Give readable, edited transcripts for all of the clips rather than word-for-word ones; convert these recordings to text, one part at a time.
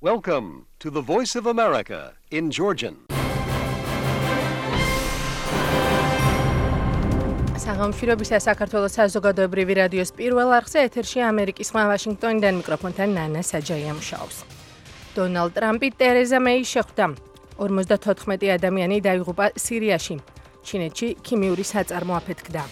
Welcome to the Voice of America in Georgian. საღამოშირობისა საქართველოს საზოგადოებრივი რადიოს პირველ არხზე ეთერში ამერიკის ხმა ვაშინგტონიდან მიკროფონთან ნანა საჯაია მუშაობს. დონალდ ტრამპი ტერეზა მეის შეხვდა. 54 ადამიანი დაიღუპა სირიაში. ჩინეთში ქიმიური საწარმო აფეთქდა.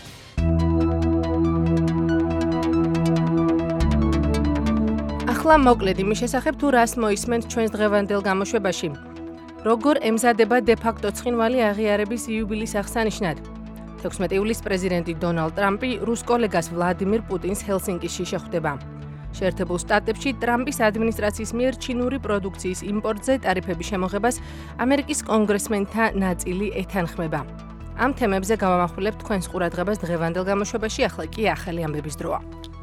ახლა მოკლედ იმის შესახებ თუ რას მოისმენთ ჩვენს დღევანდელ გამოშვებაში. როგორ ემზადება დე-ფაქტო ცხინვალი აღიარების იუბილის აღსანიშნად. 16 ივლისს პრეზიდენტი დონალდ ტრამპი რუს კოლეგას ვლადიმირ პუტინს ჰელსინკიში შეხვდება. შეერთებულ შტატებში ტრამპის ადმინისტრაციის მიერ ჩინური პროდუქციის იმპორტზე ტარიფების შემოღებას ამერიკის კონგრესმენთა ნაწილი ეთანხმება. ამ თემებზე გავამახვილებთ თქვენს ყურადღებას დღევანდელ გამოშვებაში, ახლა კი ახალი ამბების დროა.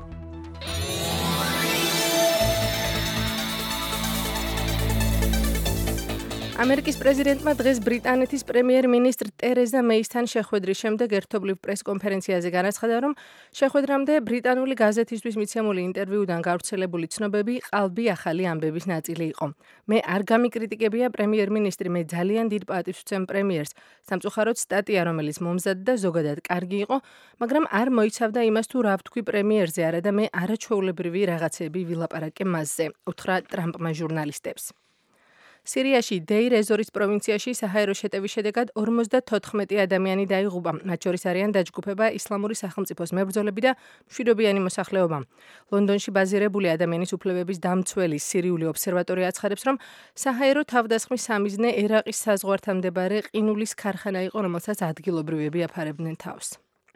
ამერიკის პრეზიდენტმა დღეს ბრიტანეთის პრემიერ-მინისტრ ტერეზა მეისთან შეხვედრის შემდეგ ერთობლივ პრეს-კონფერენციაზე განაცხადა, რომ შეხვედრამდე ბრიტანული გაზეთისთვის მიცემული ინტერვიუდან გავრცელებული ცნობები ყალბი ახალი ამბების ნაწილი იყო. მე არ გამიკრიტიკებია პრემიერ-მინისტრი, მე ძალიან დიდ პატივს ვცემ პრემიერს. სამწუხაროდ სტატია, რომელიც მომზადდა და ზოგადად კარგი იყო, მაგრამ არ მოიცავდა იმას, თუ რა ვთქვი პრემიერზე არა და მე არაჩვეულებრივი რაღაცები ვილაპარაკე მასზე, უთხრა ტრამპმა ჟურნალისტებს. სირიაში დეირ-ეს-ზორის პროვინციაში საჰაერო შეტევის შედეგად 54 ადამიანი დაიღუპა. მათ შორის არიან დაჯგუფება ისლამური სახელმწიფოს მებრძოლები და მშვიდობიანი მოსახლეობა. ლონდონში ბაზირებული ადამიანის უფლებების დამცველი სირიული ობსერვატორია აცხადებს, რომ საჰაერო თავდასხმის სამიზნე ერაყის საზღვართან მდებარე ყინულის ქარხანა იყო, რომელსაც ადგილობრივები აფარებდნენ თავს.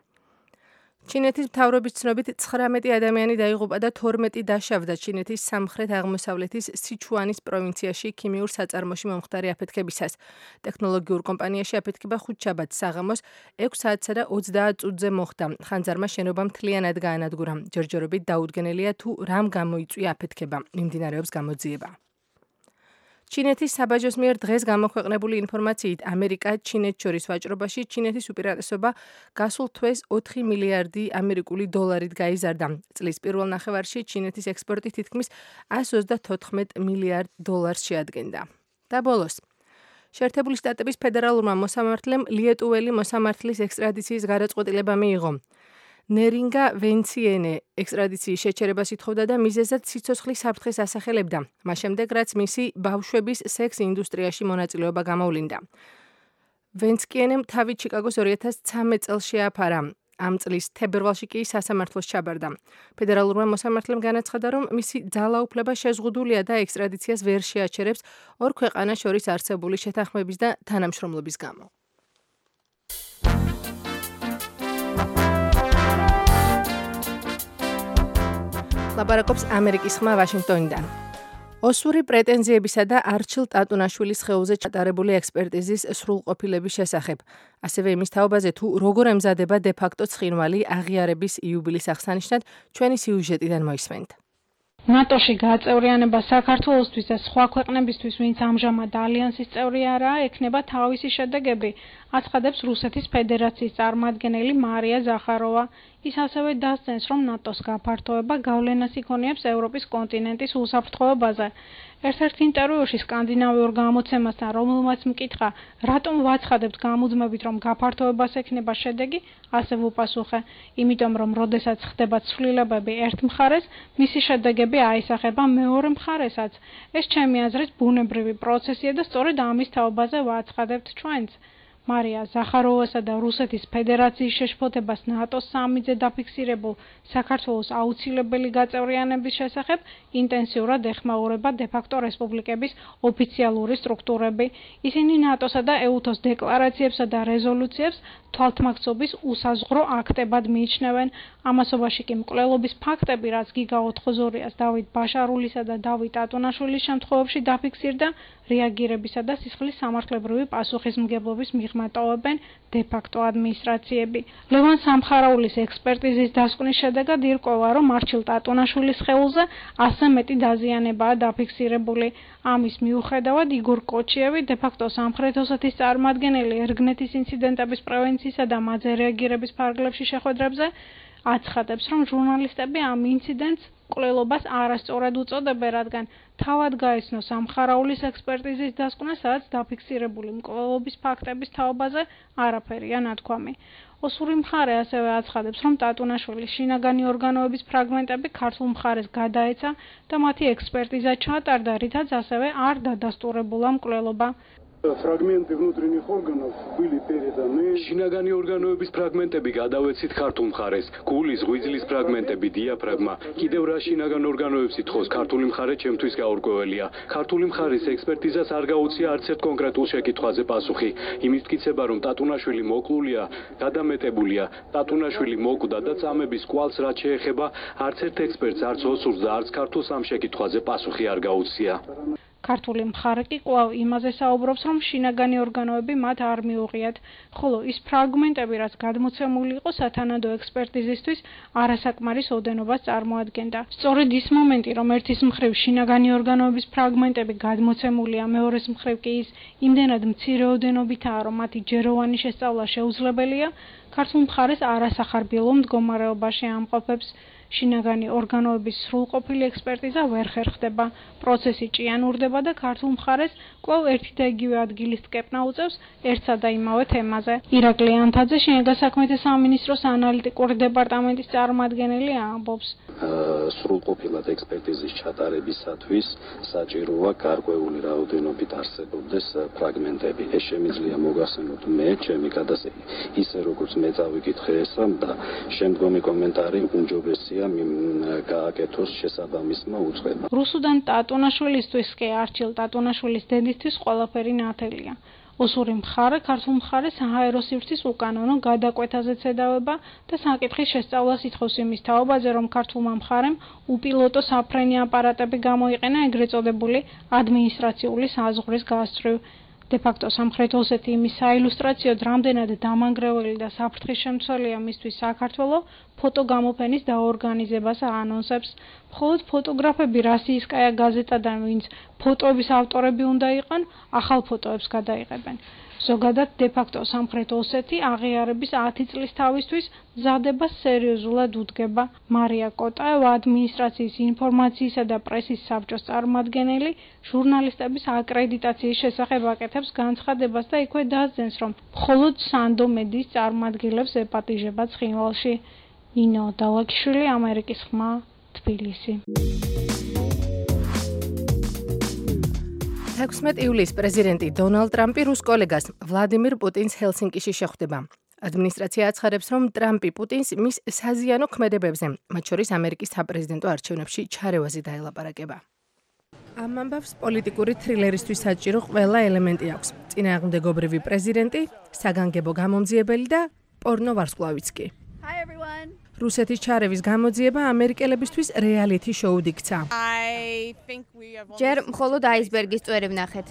ჩინეთის მთავრობის ცნობით 19 ადამიანი დაიღუპა და 12 დაშავდა ჩინეთის სამხრეთ-აღმოსავლეთის სიჩუანის პროვინციაში ქიმიურ საწარმოში მომხდარი აფეთქებისას. ტექნოლოგიურ კომპანიაში აფეთქება ხუთშაბათს საღამოს 6 საათსა და 30 წუთზე მოხდა. ხანძარმა შენობა მთლიანად გაანადგურა. ჯერჯერობით დაუდგენელია თუ რამ გამოიწვია აფეთქება. მიმდინარეობს გამოძიება. ჩინეთის საბაჟოს მიერ დღეს გამოქვეყნებული ინფორმაციით ამერიკა ჩინეთს შორის ვაჭრობაში ჩინეთის უპირატესობა გასულ თვეს 4 მილიარდი ამერიკული დოლარით გაიზარდა. წლის პირველ ნახევარში ჩინეთის ექსპორტი თითქმის 134 მილიარდ დოლარს შეადგენდა. და ბოლოს შეერთებული შტატების ფედერალურმა მოსამართლემ ლიეტუველი მოსამართლის ექსტრადიციის გადაწყვეტილება მიიღო. ნერინგა ვენციენე ექსტრადიციის შეჩერებას ითხოვდა და მიზეზად სიცოცხლის საფრთხეს ასახელებდა. მას შემდეგ, რაც მისი ბავშვების სექს ინდუსტრიაში მონაწილეობა გამოვლინდა. ვენციენემ თავი ჩიკაგოს 2013 წელს შეაფარა. ამ წლის თებერვალში კი სასამართლოს ჩაბარდა. ფედერალურმა მოსამართლემ განაცხადა, რომ მისი ძალაუფლება შეზღუდულია და ექსტრადიციას ვერ შეაჩერებს ორ ქვეყანას შორის არსებული შეთანხმების და თანამშრომლობის გამო. ლაპარაკობს ამერიკის ხმა ვაშინგტონიდან. ოსური პრეტენზიებისა და არჩილ ტატუნაშვილის სხეულზე ჩატარებული ექსპერტიზის სრულყოფილების შესახებ. ასევე იმის თაობაზე თუ როგორ ემზადება დე-ფაქტო ცხინვალი აღიარების იუბილის აღსანიშნად ჩვენი სიუჟეტიდან მოისმენთ. ნატოში გაწევრიანება საქართველოსთვის და სხვა ქვეყნებისთვის, ვინც ამჟამად ალიანსის წევრი არაა, ექნება თავისი შედეგები, აცხადებს რუსეთის ფედერაციის წარმომადგენელი მარია ზახაროვა. ის ასევე დასცენს, რომ ნატოს გაფართოება გავლენას იქონიებს ევროპის კონტინენტის უსაფრთხოებაზე. ერთ-ერთ ინტერვიუში სკანდინავიურ გამოცემასთან, რომელმაც მკითხა, რატომ ვაცხადებთ გამუდმებით, რომ გაფართოებას ექნება შედეგი, ასე ვუპასუხე, იმიტომ რომ როდესაც ხდება ცვლილებები ერთ მხარეს, მისი შედეგები აისახება მეორე მხარესაც. ეს ჩემი აზრით ბუნებრივი პროცესია და სწორედ ამის თაობაზე ვაცხადებთ ჩვენც. მარია ზახაროვასა და რუსეთის ფედერაციის შეშფოთებას ნატოს სამიზნე დაფიქსირებულ საქართველოს აუცილებელი გაწევრიანების შესახებ ინტენსიურად ეხმაურება დე-ფაქტო რესპუბლიკების ოფიციალური სტრუქტურები. ისინი ნატოსა და ეუთოს დეკლარაციებსა და რეზოლუციებს თვალთმაქცობის უსაზღვრო აქტებად მიიჩნევენ. ამასობაში კი მკვლელობის ფაქტები, რაც გიგა ოთხოზორიას, დავით ბაშარულისა და დავით ატუნაშვილის შემთხვევებში დაფიქსირდა, რეაგირებისა და სისხლის სამართლებრივი პასუხისმგებლობის მიღმატოვებენ დე-ფაქტო ადმინისტრაციები. ლევან სამხარაულის ექსპერტიზის დასკვნის შედეგად ირკვევა, რომ არჩილ ტატუნაშვილის სხეულზე 100 მეტი დაზიანებაა დაფიქსირებული. ამის მიუხედავად იგორ კოჩიევი, დე-ფაქტო სამხრეთ ოსეთის წარმომადგენელი ერგნეთის ინციდენტების პრევენციისა და მათზე რეაგირების ფარგლებში შეხვედრებზე აცხადებს, რომ ჟურნალისტები ამ ინციდენტს მკვლელობას არასწორად უწოდებენ, რადგან თავად გაიცნოს სამხარაულის ექსპერტიზის დასკვნა, სადაც დაფიქსირებული მკვლელობის ფაქტების თაობაზე არაფერია ნათქვამი. ოსური მხარე ასევე აცხადებს, რომ ტატუნაშვილის შინაგანი ორგანოების ფრაგმენტები ქართულ მხარეს გადაეცა და მათი ექსპერტიზა ჩაატარდა, რითაც ასევე არ დადასტურებულა მკვლელობა. Фрагменты внутренних органов были переданы. შინაგანი ორგანოების ფრაგმენტები გადავეცით ქართულ მხარეს. გულის, ღვიძლის ფრაგმენტები, დიაფრაგმა. კიდევ რა შინაგან ორგანოებს ითხოვს, ქართული მხარე ჩემთვის გაურკვეველია. ქართული მხარის ექსპერტიზას არ გაუწია არც ერთ კონკრეტულ შეკითხვაზე პასუხი. იმის მტკიცება, რომ ტატუნაშვილი მოკლულია, გადამეტებულია. ტატუნაშვილი მოკვდა და წამების კვალს რაც შეეხება, არც ერთ ექსპერტს, არც ოსურს და არც ქართულს ამ შეკითხვაზე პასუხი არ გაუწია. ქართული მხარე კი კვლავ იმაზე საუბრობს, რომ შინაგანი ორგანოები მათ არ მიუღიათ, ხოლო ის ფრაგმენტები, რაც გადმოცემული იყო სათანადო ექსპერტიზისთვის, არასაკმარის ოდენობას წარმოადგენდა. სწორედ ის მომენტი, რომ ერთის მხრივ შინაგანი ორგანოების ფრაგმენტები გადმოცემულია, მეორეს მხრივ კი ის იმდენად მცირე ოდენობითაა, რომ მათი ჯეროვანი შესწავლა შეუძლებელია, ქართულ მხარეს არასახარბიელო მდგომარეობაში ამყოფებს. შინაგანი ორგანოების სრულყოფილი ექსპერტიზა ვერ ხერხდება. პროცესი ჭიანურდება და ქართულ მხარეს კვლავ ერთი და იგივე ადგილის ტკეპნა უწევს ერთსა და იმავე თემაზე. ირაკლი ანთაძე, შინაგან საქმეთა სამინისტროს ანალიტიკური დეპარტამენტის წარმომადგენელი ამბობს. სრულყოფილად ექსპერტიზის ჩატარებისათვის საჭიროა გარკვეული რაოდენობით არსებობდეს ფრაგმენტები. ეს შემიძლია მოგახსენოთ მე, ჩემი გადასახადი, ისე როგორც მე წავიკითხე ესა და შემდგომი კომენტარი უმჯობესია გააკეთოს შესაბამისმა უწყებამ. რუსუდან ტატუნაშვილისთვის კი არჩილ ტატუნაშვილის დედისთვის ყველაფერი ნათელია. ოსური მხარე ქართულ მხარეს საჰაერო სივრცის უკანონო გადაკვეთაზეც ედავება და საკითხის შესწავლას ითხოვს იმის თაობაზე, რომ ქართულმა მხარემ უპილოტო საფრენი აპარატები გამოიყენა ეგრეთ წოდებული ადმინისტრაციული საზღვრის გასწვრივ. De-facto სამხრეთ ოსეთი იმის საილუსტრაციოდ რამდენად დამანგრეველი და საფრთხის შემცველია მისთვის საქართველო ფოტოგამოფენის დაორგანიზებას აანონსებს. მხოლოდ ფოტოგრაფები რასიისკაია გაზეტადან, ვინც ფოტოების ავტორები უნდა იყან, ახალ ფოტოებს გადაიღებენ. ზოგადად de-facto სამხრეთ ოსეთი აღიარების 10 წლის თავისთვის მზადებას სერიოზულად უდგება. მარია კოტაევა, ადმინისტრაციის ინფორმაციისა და პრესის საბჭოს წარმომადგენელი, ჟურნალისტების აკრედიტაციის შესახებ აკეთებს განცხადებას და იქვე დასძენს, რომ მხოლოდ სანდო მედიის წარმომადგენლებს ეპატიჟება ცხინვალში. ინო დალაგიშვილი, ამერიკის ხმა, თბილისი. 16 ივლისს პრეზიდენტი დონალდ ტრამპი რუს კოლეგას ვლადიმირ პუტინს ჰელსინკიში შეხვდება. ადმინისტრაცია აცხადებს, რომ ტრამპი პუტინს მის საზიანო ქმედებებზე, მათ შორის ამერიკის საპრეზიდენტო არჩევნებში ჩარევაზე დაელაპარაკება. ამ ამბავს პოლიტიკური თრილერისთვის საჭირო ყველა ელემენტი აქვს. წინააღმდეგობრივი პრეზიდენტი, საგანგებო გამომძიებელი და პორნო ვარსკვლავიც კი. რუსეთის ჩარევის გამოძიება ამერიკელებისთვის რეალიტი შოუდ იქცა. ჯერ მხოლოდ აისბერგის წვერი ვნახეთ.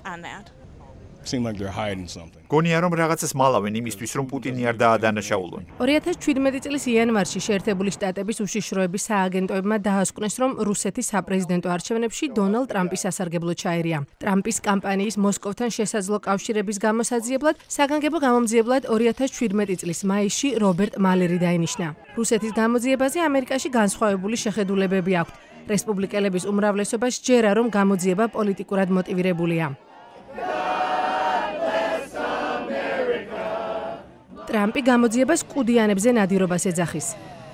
გონია რომ რაღაცას მალავენ იმისთვის რომ პუტინი არ დაადანაშაულონ. 2017 წლის იანვარში შეერთებული შტატების უშიშროების სააგენტოებმა დაასკვნეს, რომ რუსეთის საპრეზიდენტო არჩევნებში დონალდ ტრამპი სასარგებლოდ ჩაერია. ტრამპის კამპანიის მოსკოვთან შესაძლო კავშირების გამოსაძიებლად საგანგებო გამომძიებლად 2017 წლის მაისში რობერტ მალერი დაინიშნა. რუსეთის გამოძიებაზე ამერიკაში განსხვავებული შეხედულებები აქვთ. რესპუბლიკელების უმრავლესობა სჯერა, რომ გამოძიება პოლიტიკურად მოტივირებულია. ტრამპი გამოძიებას კუდიანებზე ნადირობას ეძახის.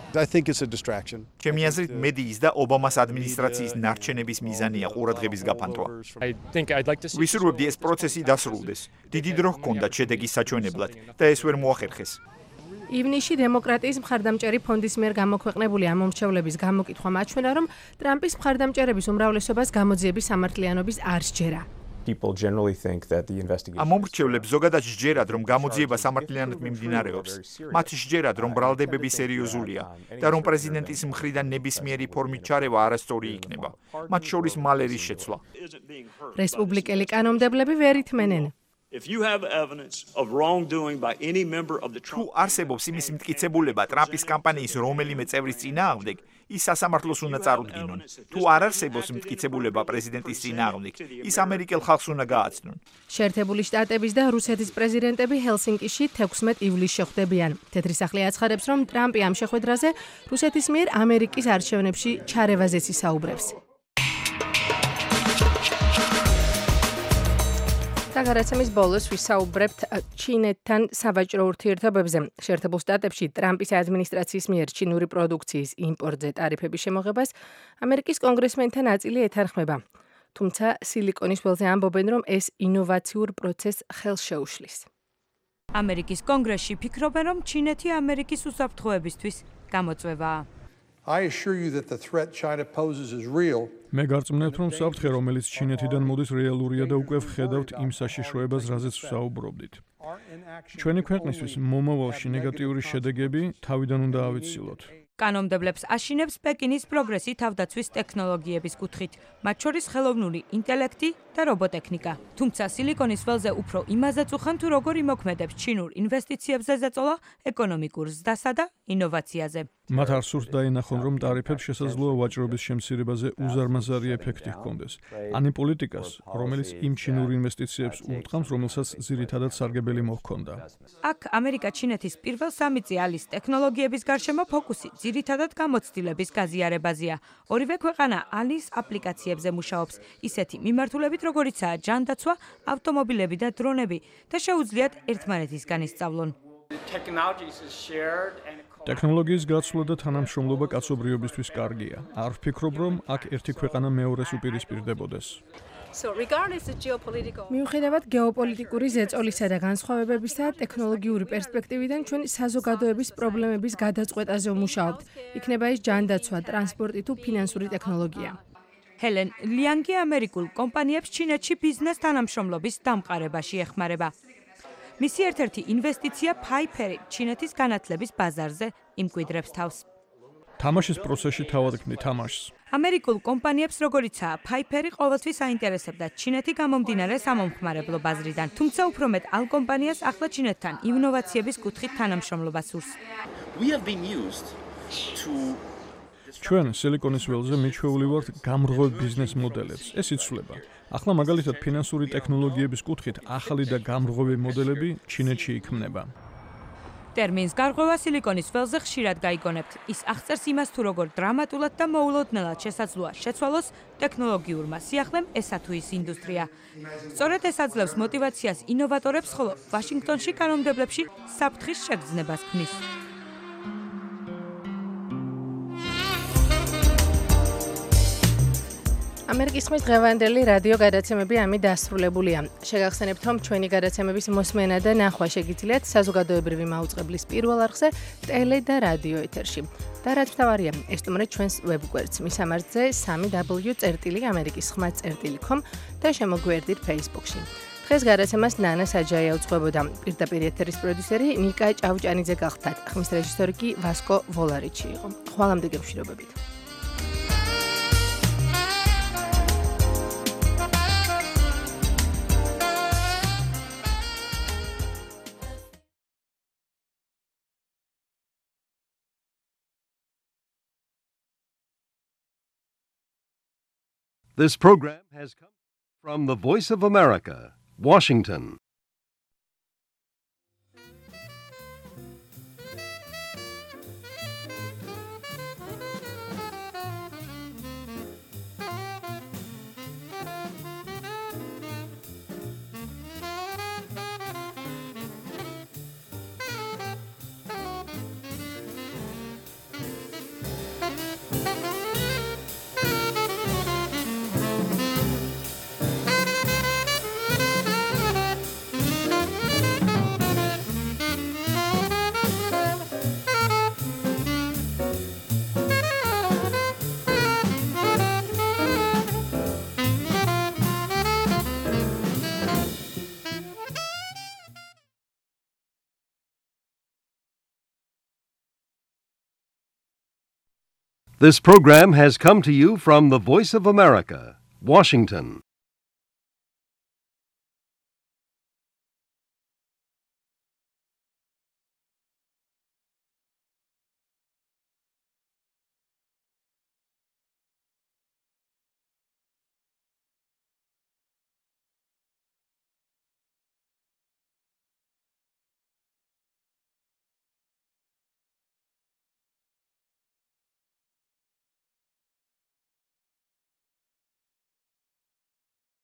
ჩემი აზრით მედიის და ობამას ადმინისტრაციის ნარჩენების მიზანია ყურადღების გაფანტვა. ვისურვებდი ეს პროცესი დასრულდეს. დიდი დრო ჰქონდათ შედეგის საჩვენებლად და ეს ვერ მოახერხეს. ივნისში დემოკრატიის მხარდამჭერი ფონდის მიერ გამოქვეყნებული ამომრჩევლების გამოკითხვა მაჩვენა, რომ ტრამპის მხარდამჭერების უმრავლესობას გამოძიების სამართლიანობის არ სჯერა. ამომრჩევლებს ზოგადად სჯერათ, რომ გამოძიება სამართლიანად მიმდინარეობს. მათ სჯერათ, რომ ბრალდებები სერიოზულია და რომ პრეზიდენტის მხრიდან ნებისმიერი ფორმით ჩარევა არასწორი იქნება. მათ შორის მალერის შეცვლა. რესპუბლიკელი კანონმდებლები ვერ ითმენენ. თუ არსებობს იმის მტკიცებულება ტრამპის კამპანიის რომელიმე წევრის წინააღმდეგ, ის სასამართლოს უნდა წარუდგინონ. თუ არ არსებობს მტკიცებულება პრეზიდენტის წინააღმდეგ, ის ამერიკელ ხალხს უნდა გააცნონ. შეერთებული შტატების და რუსეთის პრეზიდენტები ჰელსინკიში 16 ივლისს შეხვდებიან. თეთრი სახლი აცხადებს, რომ ტრამპი ამ შეხვედრაზე რუსეთის მიერ ამერიკის არჩევნებში ჩარევაზეც ისაუბრებს. და გადაცემის ბოლოს ვისაუბრებთ ჩინეთთან სავაჭრო ურთიერთობებზე. შეერთებულ შტატებში ტრამპის ადმინისტრაციის მიერ ჩინური პროდუქციის იმპორტზე ტარიფების შემოღებას ამერიკის კონგრესმენთა ნაწილი ეთანხმება. თუმცა სილიკონის ველზე ამბობენ, რომ ეს ინოვაციურ პროცესს ხელს შეუშლის. ამერიკის კონგრესში ფიქრობენ, რომ ჩინეთი ამერიკის უსაფრთხოებისთვის გამოწვევაა. I assure you that the threat China poses is real. მე გარწმუნებთ, რომ საფრთხე, რომელიც ჩინეთიდან მოდის, რეალურია და უკვე ვხედავთ იმ საშიშროებას, რაზეც ვსაუბრობდით. ჩვენი ქვეყნისთვის მომავალში ნეგატიური შედეგები თავიდან უნდა ავიცილოთ. კანონმდებლებს აშინებს პეკინის პროგრესი თავდაცვის ტექნოლოგიების კუთხით, მათ შორის ხელოვნური ინტელექტი და რობოტექნიკა. თუმცა სილიკონის ველზე უფრო იმაზეც უხან თუ როგორ იმოქმედებს ჩინურ ინვესტიციებზე ზეწოლა ეკონომიკურ ზრდასა და ინოვაციაზე. მათ არ სურთ დაინახონ, რომ ტარიფებს შესაძლოა ვაჭრობის შემცირებაზე უზარმაზარი ეფექტი ჰქონდეს. ani პოლიტიკას, რომელიც იმ ჩინურ ინვესტიციებს ურტყამს, რომელსაც ძირითადად სარგებელი მოჰქონდა. აქ ამერიკა ჩინეთის პირველ 3 წლის ტექნოლოგიების გარშემო ფოკუსი ძირითადად გამოცდილების გაზიარებაზეა. ორივე ქვეყანა ალის აპლიკაციებზე მუშაობს, ისეთი მიმართულებით, როგორიცაა ჯანდაცვა, ავტომობილები და დრონები და შეუძლიათ ერთმანეთისგან ისწავლონ. ტექნოლოგიის გაცვლა და თანამშრომლობა კაცობრიობისთვის კარგია. არ ვფიქრობ, რომ აქ ერთი ქვეყანა მეორეს უპირისპირდებოდეს. მიუხედავად გეოპოლიტიკური ზეწოლისა და განსხვავებებისა, ტექნოლოგიური პერსპექტივიდან ჩვენ საზოგადოების პრობლემების გადაწყვეტაზე ვმუშაობთ. იქნება ის ჯანდაცვა, ტრანსპორტი თუ ფინანსური ტექნოლოგია. ჰელენ ლიანგი ამერიკულ კომპანიებს ჩინეთში ბიზნეს თანამშრომლობის დამყარებაში ეხმარება. მისი ერთ-ერთი ინვესტიცია ფაიფერი ჩინეთის განათლების ბაზარზე იმკვიდრებს თავს. თამაშის პროცესში თავად გქნი თამაშს. ამერიკულ კომპანიებს როგორიცაა ფაიფერი ყოველთვის აინტერესებდა ჩინეთი გამომდინარე სამომხმარებლო ბაზრიდან, თუმცა უფრო მეტ ალ კომპანიას ახლა ჩინეთთან ინოვაციების კუთხით თანამშრომლობა სურს. ჩვენ სილიკონის ველზე მიჩვეული ვართ გამრღვევ ბიზნეს მოდელებს. ეს იცვლება. ახლა მაგალითად ფინანსური ტექნოლოგიების კუთხით ახალი და გამრღვევი მოდელები ჩინეთში იქმნება. ტერმინს გარღვევა სილიკონის ველზე ხშირად გაიგონებთ. ის აღწერს იმას, თუ როგორ დრამატულად და მოულოდნელად შესაძლოა შეცვალოს ტექნოლოგიურმა სიახლემ ესა თუ ის ინდუსტრია. სწორედ ეს აძლევს мотиваციას ინოვატორებს, ხოლო ვაშინგტონში კანონმდებლებში საფრთხის შეგრძნებას ქმნის. ამერიკის ხმის დღევანდელი რადიო გადაცემები ამით დასრულებულია. შეგახსენებთ, რომ ჩვენი გადაცემების მოსმენა და ნახვა შეგიძლიათ საზოგადოებრივი მაუწყებლის პირველ არხზე, ტელე და რადიო ეთერში. და რაც მთავარია, ესტუმრეთ ჩვენს ვებგვერდს მისამართზე www.amerikiskhma.com და შემოგვერდით Facebook-ში. დღეს გადაცემას ნანა საჯაია უძღვებოდა. პირდაპირ ეთერის პროდიუსერი ნიკა ჭავჭანიძე გახლდათ. ხმის რეჟისორი კი ვასკო ვოლარიჩი იყო. ხვალამდე გემშვიდობებით. This program has come from the Voice of America, Washington. This program has come to you from the Voice of America, Washington.